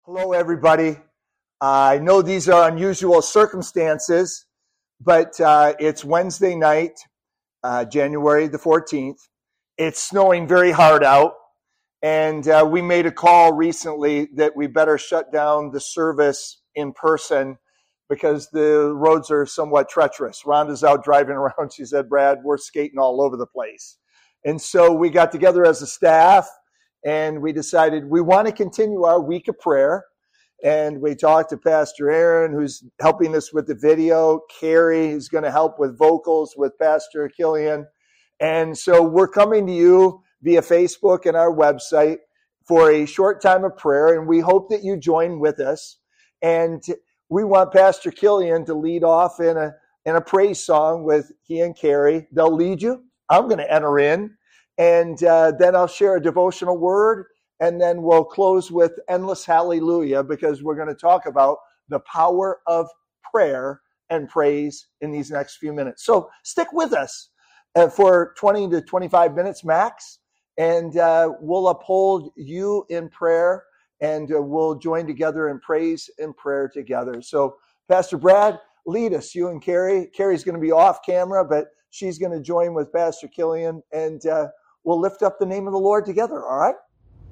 Hello, everybody. I know these are unusual circumstances, but it's Wednesday night, January the 14th. It's snowing very hard out, and we made a call recently that we better shut down the service in person because the roads are somewhat treacherous. Rhonda's out driving around. She said, Brad, we're skating all over the place. And so we got together as a staff, and we decided we want to continue our week of prayer. And we talked to Pastor Aaron, who's helping us with the video, Carrie, who's going to help with vocals with Pastor Killian. And so we're coming to you via Facebook and our website for a short time of prayer, and we hope that you join with us. And we want Pastor Killian to lead off in a praise song with he and Carrie. They'll lead you. I'm going to enter in. And then I'll share a devotional word, and then we'll close with Endless Hallelujah, because we're going to talk about the power of prayer and praise in these next few minutes. So stick with us for 20 to 25 minutes max, and we'll uphold you in prayer, and we'll join together in praise and prayer together. So Pastor Brad, lead us, you and Carrie. Carrie's going to be off camera, but she's going to join with Pastor Killian, and we'll lift up the name of the Lord together, all right?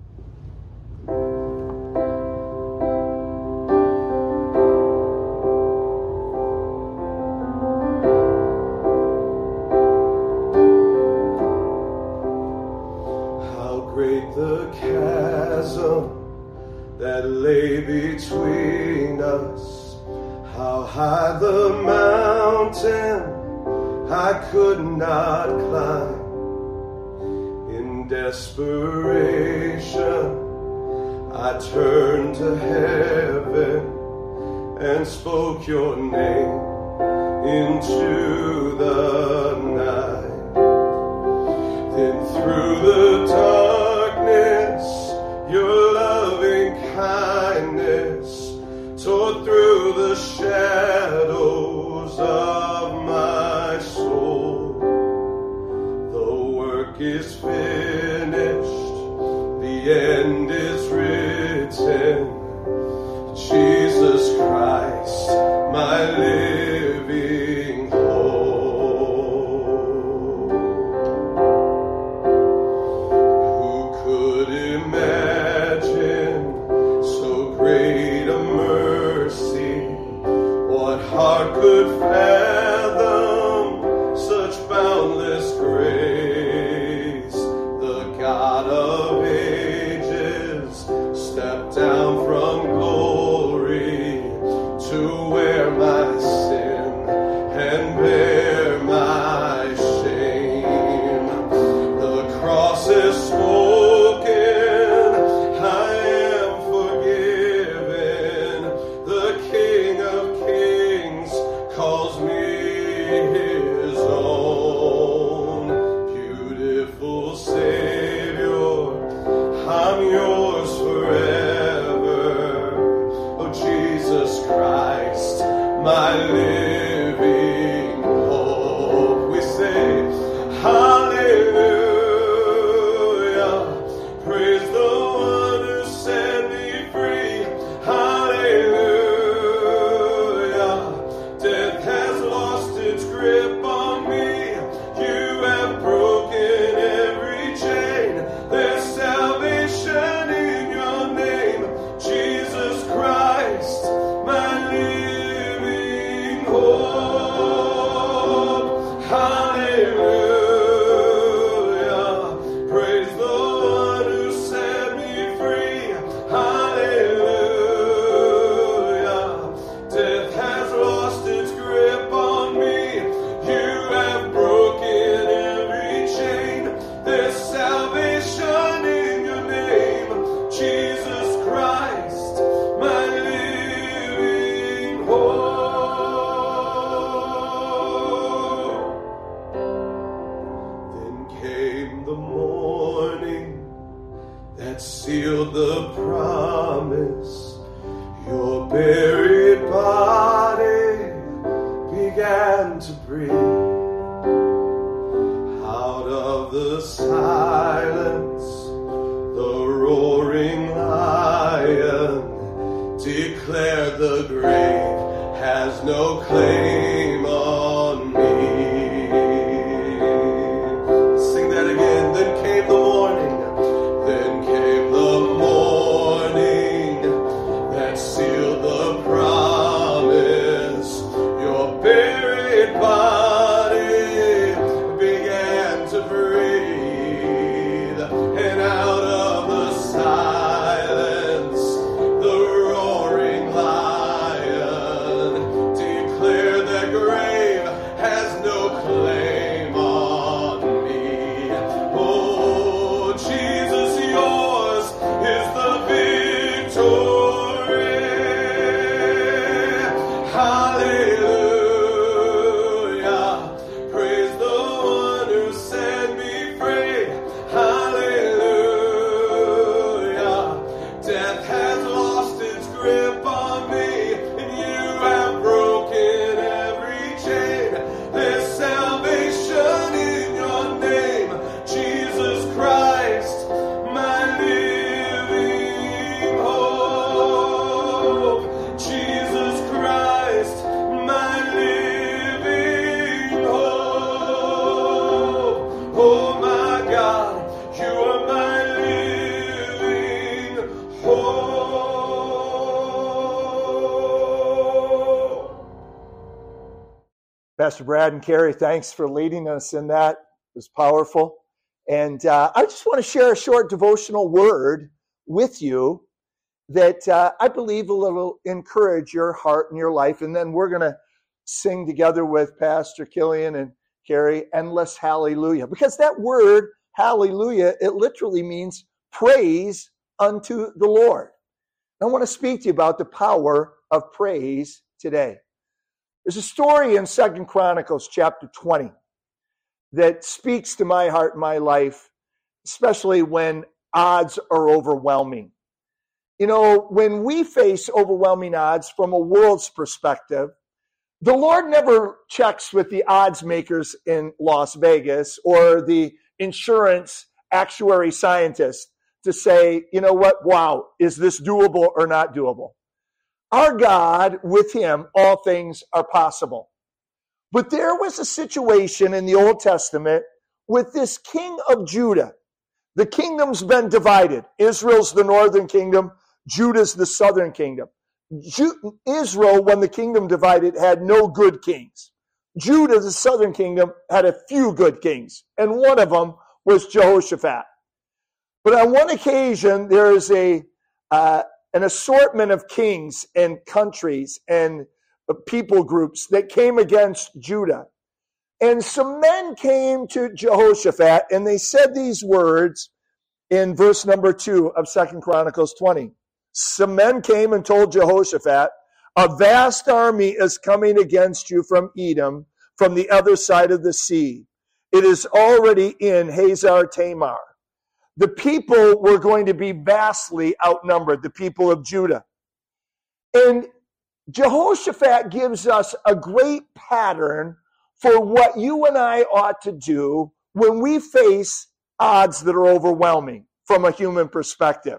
How great the chasm that lay between us, how high the mountain I could not climb. In desperation, I turned to heaven and spoke your name into the night. Then through the darkness, your loving kindness tore through the shadows of my soul. The work is finished, the end is written. Jesus Christ, my living hope. Who could imagine so great a mercy? What heart could fathom such boundless grace? The God of ages stepped down from glory to wear my sin and bear my shame. The cross is spoken, I am forgiven. The King of Kings calls me his own. Beautiful Savior, I'm yours forever. Oh, Jesus Christ, my living hope. We say, hallelujah, praise the one who set me free. Hallelujah, death has lost its grip on me. You have broken every chain. There's salvation in your name, Jesus Christ, my living hope. Hallelujah, praise the one who set me free. Hallelujah, death has lost its grip on me. You have broken every chain. There's salvation in your name, Jesus Christ, my living hope. Then came the morning that sealed the promise. Your buried body began to breathe. Out of the silence, the roaring lion declared the grave has no claim on me. Sing that again. Then came the morning. Then came the morning that sealed the promise. Your buried body began to breathe, and out of the silence, the roaring lion declared that grave has no claim on me. Oh, Jesus, yours is the victory. Hallelujah. Praise the one who set me free. Hallelujah. Death has lost its grip on me, and you have broken every chain. There's salvation in your name, Jesus Christ, my living hope. Jesus Christ, my living hope. Oh my God, you are my living hope. Pastor Brad and Carrie, thanks for leading us in that. It was powerful. And I just want to share a short devotional word with you that I believe will encourage your heart and your life. And then we're going to sing together with Pastor Killian and Carrie, Endless Hallelujah. Because that word, hallelujah, it literally means praise unto the Lord. I want to speak to you about the power of praise today. There's a story in 2 Chronicles chapter 20 that speaks to my heart and my life, especially when odds are overwhelming. You know, when we face overwhelming odds from a world's perspective, the Lord never checks with the odds makers in Las Vegas or the insurance actuary scientist to say, you know what, wow, is this doable or not doable? Our God, with him, all things are possible. But there was a situation in the Old Testament with this king of Judah. The kingdom's been divided. Israel's the northern kingdom. Judah's the southern kingdom. Israel, when the kingdom divided, had no good kings. Judah, the southern kingdom, had a few good kings, and one of them was Jehoshaphat. But on one occasion, there is an assortment of kings and countries and people groups that came against Judah. And some men came to Jehoshaphat, and they said these words in verse number 2 of 2 Chronicles 20. Some men came and told Jehoshaphat, a vast army is coming against you from Edom, from the other side of the sea. It is already in Hazar Tamar. The people were going to be vastly outnumbered, the people of Judah. And Jehoshaphat gives us a great pattern for what you and I ought to do when we face odds that are overwhelming from a human perspective.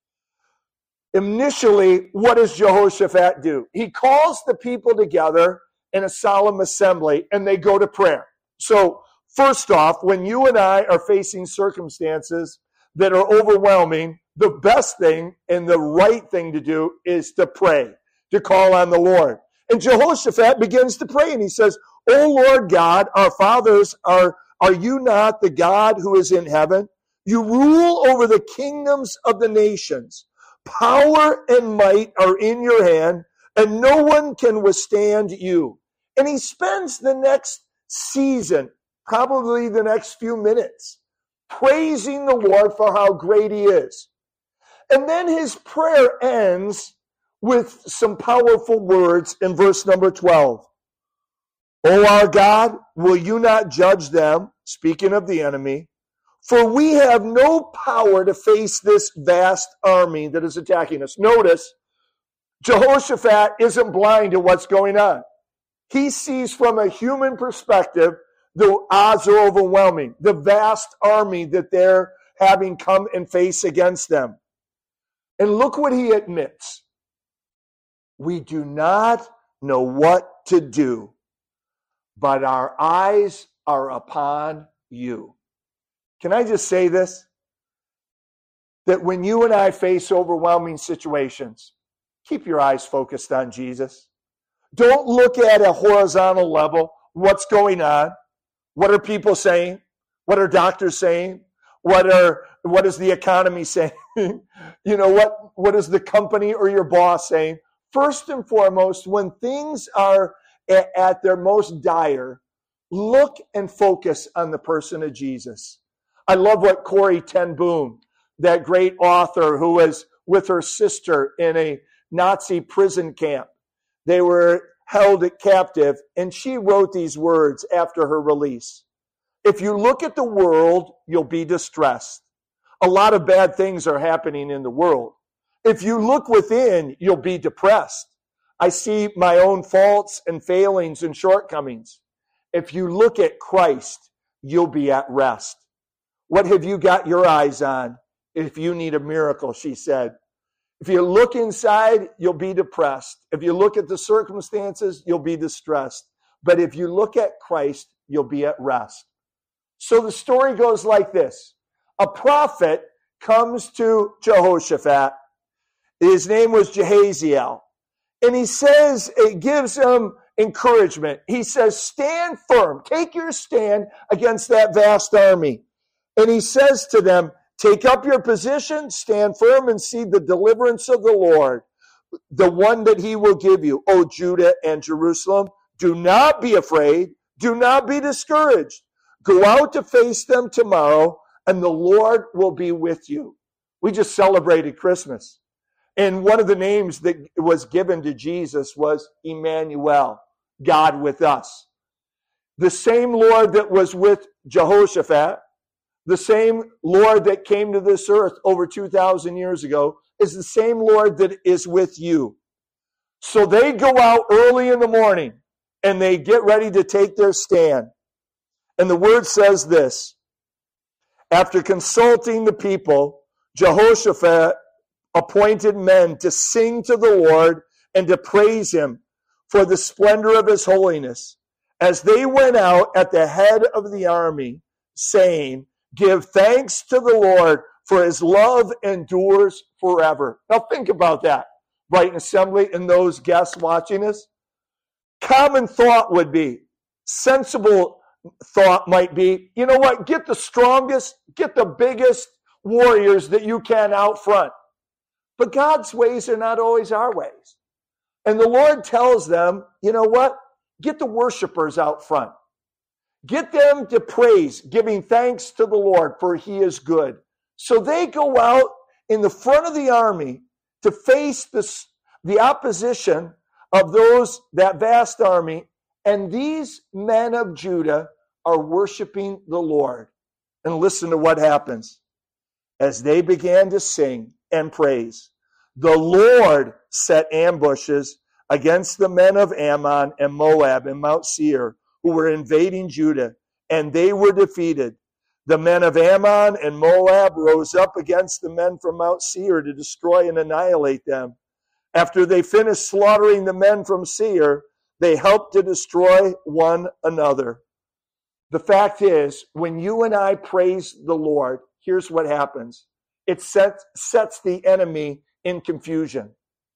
Initially, what does Jehoshaphat do? He calls the people together in a solemn assembly, and they go to prayer. So, first off, when you and I are facing circumstances that are overwhelming, the best thing and the right thing to do is to pray, to call on the Lord. And Jehoshaphat begins to pray, and he says, O Lord God, our fathers, are you not the God who is in heaven? You rule over the kingdoms of the nations. Power and might are in your hand, and no one can withstand you. And he spends the next season, probably the next few minutes, praising the Lord for how great he is. And then his prayer ends with some powerful words in verse number 12. O our God, will you not judge them, speaking of the enemy? For we have no power to face this vast army that is attacking us. Notice, Jehoshaphat isn't blind to what's going on. He sees from a human perspective, the odds are overwhelming. The vast army that they're having come and face against them. And look what he admits. We do not know what to do, but our eyes are upon you. Can I just say this? That when you and I face overwhelming situations, keep your eyes focused on Jesus. Don't look at a horizontal level. What's going on? What are people saying? What are doctors saying? What is the economy saying? What is the company or your boss saying? First and foremost, when things are at their most dire, look and focus on the person of Jesus. I love what Corrie ten Boom, that great author who was with her sister in a Nazi prison camp. They were held captive, and she wrote these words after her release. If you look at the world, you'll be distressed. A lot of bad things are happening in the world. If you look within, you'll be depressed. I see my own faults and failings and shortcomings. If you look at Christ, you'll be at rest. What have you got your eyes on if you need a miracle, she said. If you look inside, you'll be depressed. If you look at the circumstances, you'll be distressed. But if you look at Christ, you'll be at rest. So the story goes like this. A prophet comes to Jehoshaphat. His name was Jehaziel. And he says, it gives him encouragement. He says, stand firm. Take your stand against that vast army. And he says to them, take up your position, stand firm, and see the deliverance of the Lord, the one that he will give you, O Judah and Jerusalem. Do not be afraid. Do not be discouraged. Go out to face them tomorrow, and the Lord will be with you. We just celebrated Christmas. And one of the names that was given to Jesus was Emmanuel, God with us. The same Lord that was with Jehoshaphat, the same Lord that came to this earth over 2,000 years ago, is the same Lord that is with you. So they go out early in the morning and they get ready to take their stand. And the word says this, after consulting the people, Jehoshaphat appointed men to sing to the Lord and to praise him for the splendor of his holiness, as they went out at the head of the army, saying, give thanks to the Lord, for his love endures forever. Now think about that, Brighton Assembly and those guests watching us. Common thought would be, sensible thought might be, you know what, get the strongest, get the biggest warriors that you can out front. But God's ways are not always our ways. And the Lord tells them, you know what, get the worshipers out front. Get them to praise, giving thanks to the Lord, for he is good. So they go out in the front of the army to face the opposition of that vast army. And these men of Judah are worshiping the Lord. And listen to what happens. As they began to sing and praise, the Lord set ambushes against the men of Ammon and Moab and Mount Seir, who were invading Judah, and they were defeated. The men of Ammon and Moab rose up against the men from Mount Seir to destroy and annihilate them. After they finished slaughtering the men from Seir, they helped to destroy one another. The fact is, when you and I praise the Lord, here's what happens. It sets the enemy in confusion.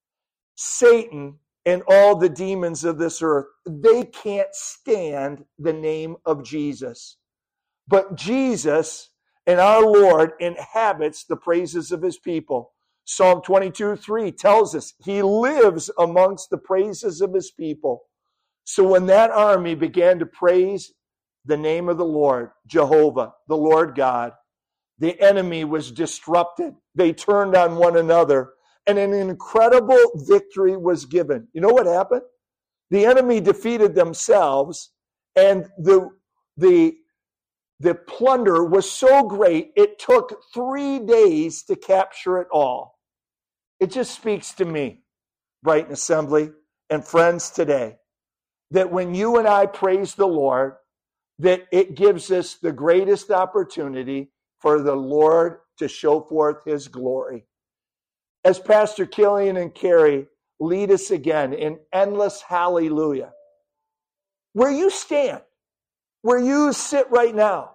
Satan and all the demons of this earth, they can't stand the name of Jesus. But Jesus and our Lord inhabits the praises of his people. Psalm 22:3 tells us he lives amongst the praises of his people. So when that army began to praise the name of the Lord, Jehovah, the Lord God, the enemy was disrupted. They turned on one another, and an incredible victory was given. You know what happened? The enemy defeated themselves, and the plunder was so great, it took 3 days to capture it all. It just speaks to me, Brighton Assembly and friends today, that when you and I praise the Lord, that it gives us the greatest opportunity for the Lord to show forth his glory. As Pastor Killian and Carrie lead us again in endless hallelujah. Where you stand, where you sit right now,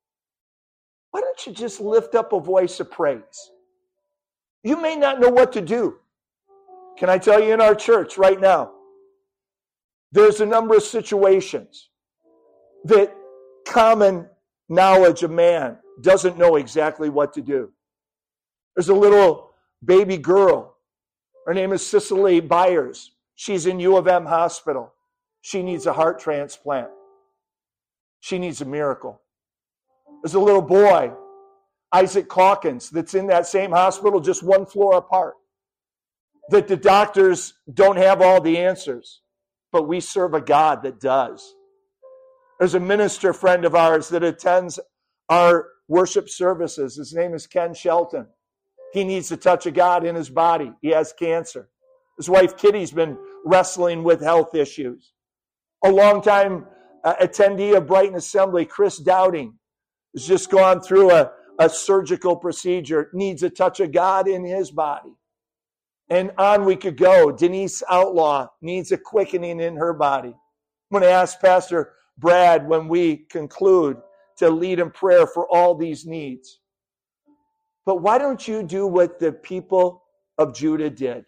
why don't you just lift up a voice of praise? You may not know what to do. Can I tell you, in our church right now, there's a number of situations that common knowledge of man doesn't know exactly what to do. There's a little baby girl. Her name is Cicely Byers. She's in U of M hospital. She needs a heart transplant. She needs a miracle. There's a little boy, Isaac Calkins, that's in that same hospital just one floor apart. That the doctors don't have all the answers, but we serve a God that does. There's a minister friend of ours that attends our worship services. His name is Ken Shelton. He needs the touch of God in his body. He has cancer. His wife Kitty's been wrestling with health issues. A longtime attendee of Brighton Assembly, Chris Dowding, has just gone through a surgical procedure, needs a touch of God in his body. And on we could go. Denise Outlaw needs a quickening in her body. I'm going to ask Pastor Brad when we conclude to lead in prayer for all these needs. But why don't you do what the people of Judah did?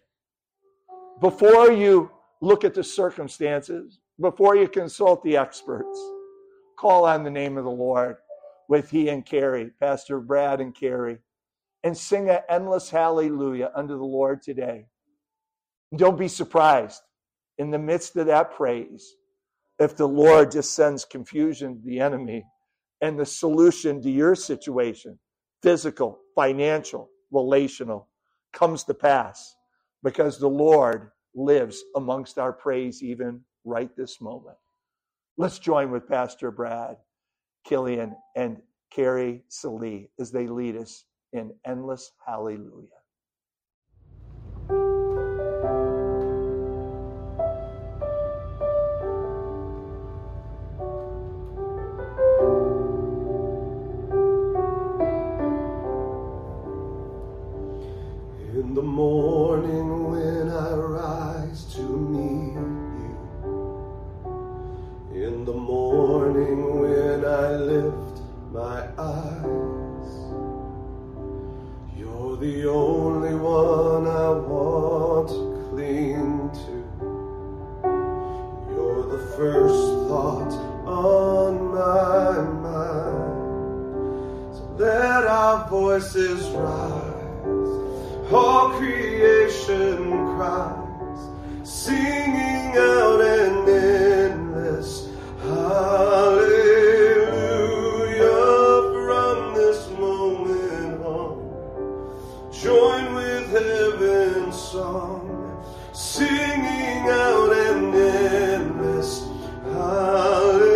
Before you look at the circumstances, before you consult the experts, call on the name of the Lord with he and Carrie, Pastor Brad and Carrie, and sing an endless hallelujah unto the Lord today. Don't be surprised in the midst of that praise if the Lord just sends confusion to the enemy and the solution to your situation, physical, financial, relational, comes to pass because the Lord lives amongst our praise even right this moment. Let's join with Pastor Brad, Killian, and Carrie Salee as they lead us in endless hallelujah. In the morning when I rise to meet you, in the morning when I lift my eyes, you're the only one I want to cling to. You're the first thought on my mind. So let our voices rise. All creation cries, singing out an endless hallelujah. From this moment on, join with heaven's song, singing out an endless hallelujah.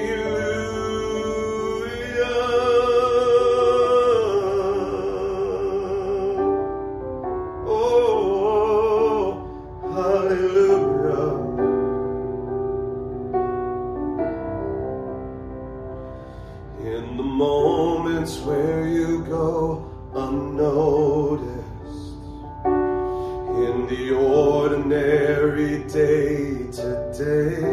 Where you go unnoticed, in the ordinary day to day,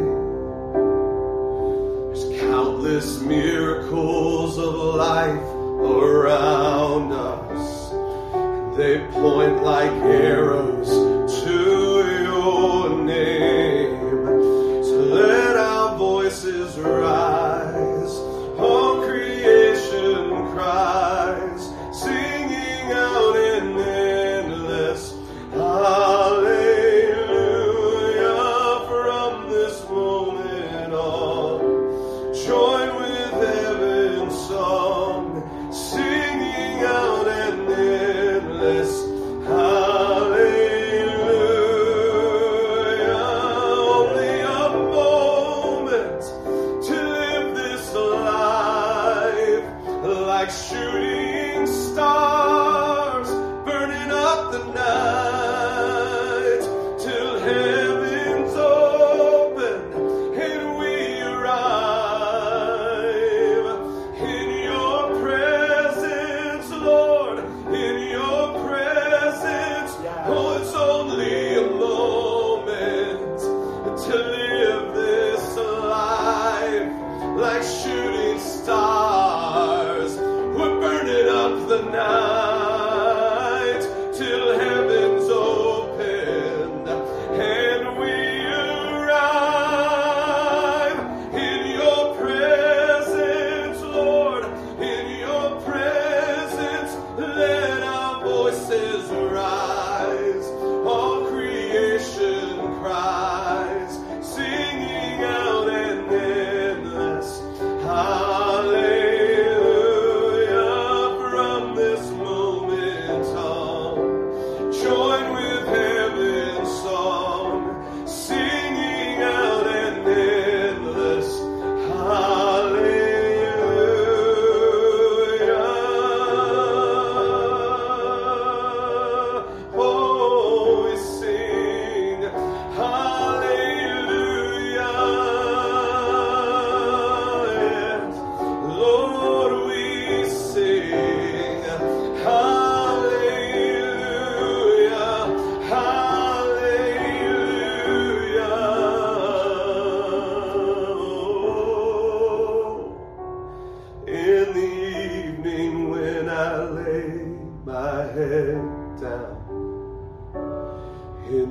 there's countless miracles of life around us, and they point like arrows to your name. So let our voices rise, all creation cries, singing out in endless hallelujah. From this moment on, join with heaven's song, singing out an endless hallelujah.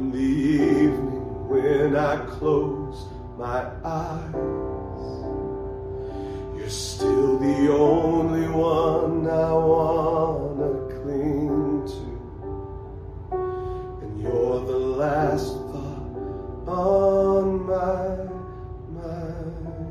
In the evening when I close my eyes, you're still the only one I wanna cling to, and you're the last thought on my mind.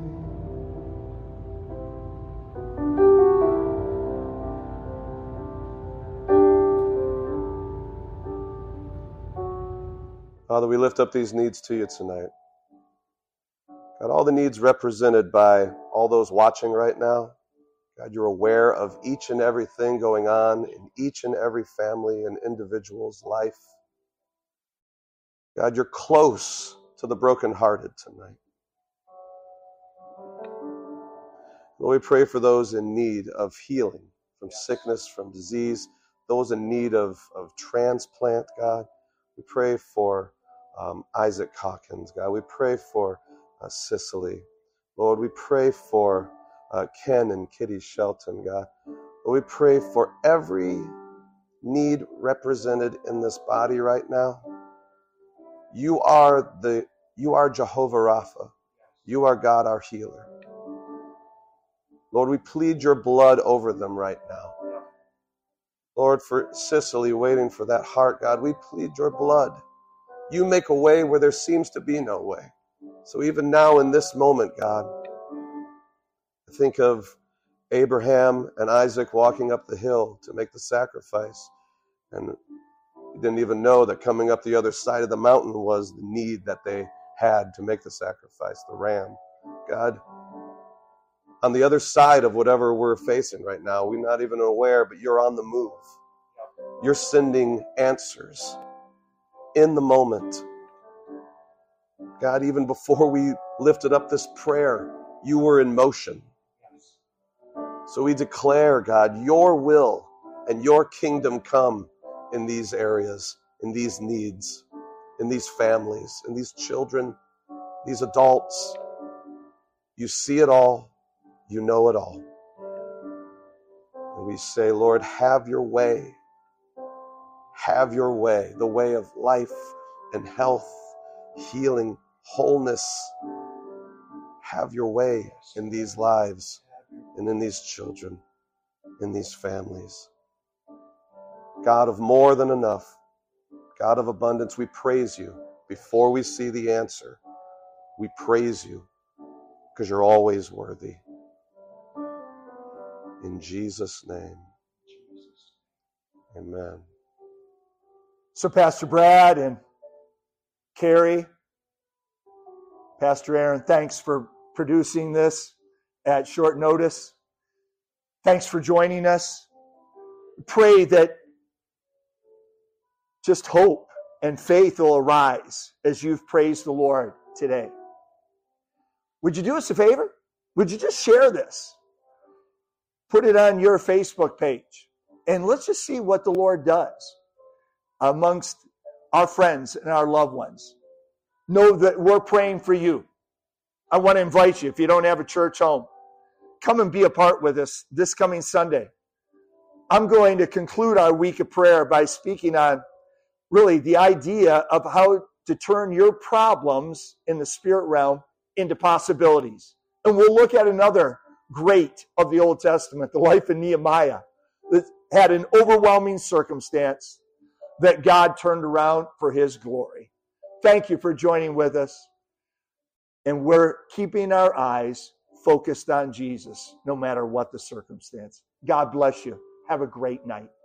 Father, we lift up these needs to you tonight. God, all the needs represented by all those watching right now. God, you're aware of each and everything going on in each and every family and individual's life. God, you're close to the brokenhearted tonight. Lord, we pray for those in need of healing from sickness, from disease, those in need of transplant, God. We pray for Isaac Hawkins, God. We pray for Cicely. Lord, we pray for Ken and Kitty Shelton, God. Lord, we pray for every need represented in this body right now. You are Jehovah Rapha. You are God, our healer. Lord, we plead your blood over them right now. Lord, for Cicely waiting for that heart, God, we plead your blood. You make a way where there seems to be no way. So even now in this moment, God, I think of Abraham and Isaac walking up the hill to make the sacrifice. And they didn't even know that coming up the other side of the mountain was the need that they had to make the sacrifice, the ram. God, on the other side of whatever we're facing right now, we're not even aware, but you're on the move. You're sending answers in the moment. God, even before we lifted up this prayer, you were in motion. So we declare, God, your will and your kingdom come in these areas, in these needs, in these families, in these children, these adults. You see it all. You know it all. And we say, Lord, have your way. Have your way, the way of life and health, healing, wholeness. Have your way in these lives and in these children, in these families. God of more than enough, God of abundance, we praise you before we see the answer. We praise you because you're always worthy. In Jesus' name, amen. So Pastor Brad and Carrie, Pastor Aaron, thanks for producing this at short notice. Thanks for joining us. Pray that just hope and faith will arise as you've praised the Lord today. Would you do us a favor? Would you just share this? Put it on your Facebook page. And let's just see what the Lord does amongst our friends and our loved ones. Know that we're praying for you. I want to invite you, if you don't have a church home, come and be a part with us this coming Sunday. I'm going to conclude our week of prayer by speaking on really the idea of how to turn your problems in the spirit realm into possibilities. And we'll look at another great of the Old Testament, the life of Nehemiah, that had an overwhelming circumstance that God turned around for his glory. Thank you for joining with us. And we're keeping our eyes focused on Jesus, no matter what the circumstance. God bless you. Have a great night.